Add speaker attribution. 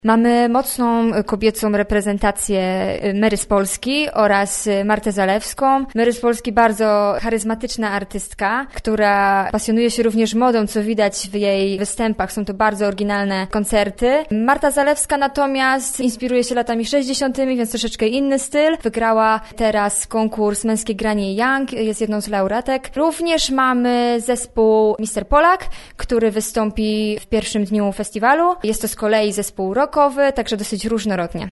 Speaker 1: Mamy mocną kobiecą reprezentację Mary z Polski oraz Martę Zalewską. Mary z Polski bardzo charyzmatyczna artystka, która pasjonuje się również modą, co widać w jej występach. Są to bardzo oryginalne koncerty. Marta Zalewska natomiast inspiruje się latami 60., więc troszeczkę inny styl. Wygrała teraz konkurs Męskie Granie Young, jest jedną z laureatek. Również mamy zespół Mr. Polak, który wystąpi w pierwszym dniu festiwalu. Jest to z kolei zespół rockowy, także dosyć różnorodnie.